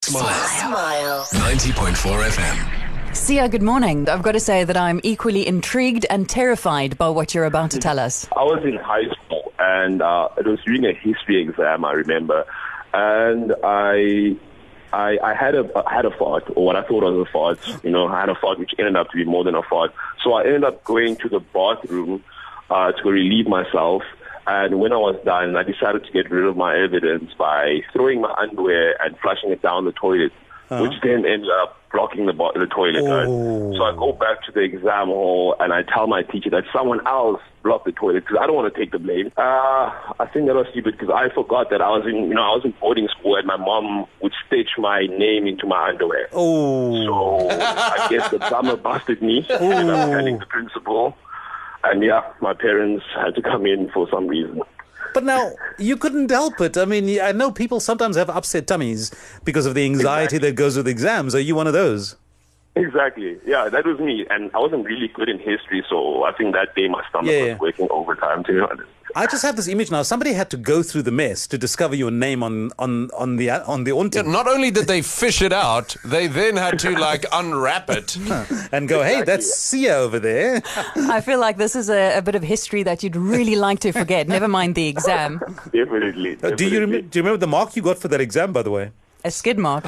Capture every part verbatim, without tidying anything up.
Smile. Smile. ninety point four F M. Sia, good morning. I've got to say that I'm equally intrigued and terrified by what you're about to tell us. I was in high school and uh, it was during a history exam, I remember, and I, I, I had a I had a fart, or what I thought was a fart. You know, I had a fart which ended up to be more than a fart. So I ended up going to the bathroom uh, to relieve myself. And when I was done, I decided to get rid of my evidence by throwing my underwear and flushing it down the toilet, uh-huh. which then ended up blocking the, bo- the toilet. Right? So I go back to the exam hall and I tell my teacher that someone else blocked the toilet because I don't want to take the blame. Uh, I think that was stupid because I forgot that I was in, you know, I was in boarding school and my mom would stitch my name into my underwear. Oh. So I guess the plumber busted me and I'm telling the principal. And yeah, my parents had to come in for some reason. But now, you couldn't help it. I mean, I know people sometimes have upset tummies because of the anxiety exactly. that goes with exams. Are you one of those? Exactly. Yeah, that was me. And I wasn't really good in history, so I think that day my stomach yeah. was working overtime, to be honest. I just have this image now. Somebody had to go through the mess to discover your name on on on the on the auntie. Yeah, not only did they fish it out, they then had to like unwrap it and go, "Hey, that's Sia over there." I feel like this is a, a bit of history that you'd really like to forget. Never mind the exam. Definitely. definitely. Do you rem- do you remember the mark you got for that exam, by the way? A skid mark.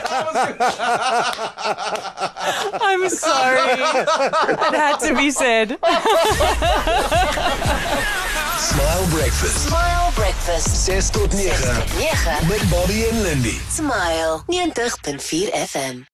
I'm sorry. It had to be said. Smile Breakfast. Smile Breakfast. ses tot nege. nege. Met Bobby en Lindy. Smile ninety point four F M.